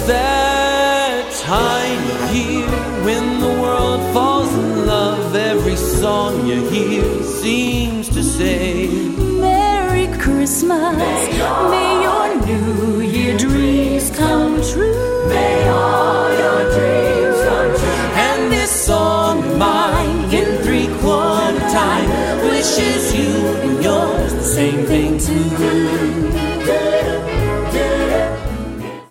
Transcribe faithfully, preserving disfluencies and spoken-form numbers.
that time of year when the world falls in love. Every song you hear seems to say, Merry Christmas, may your, may your New Year dreams come true. May all your dreams come true. And this song of mine in three-quarter time wishes you and yours the same thing too.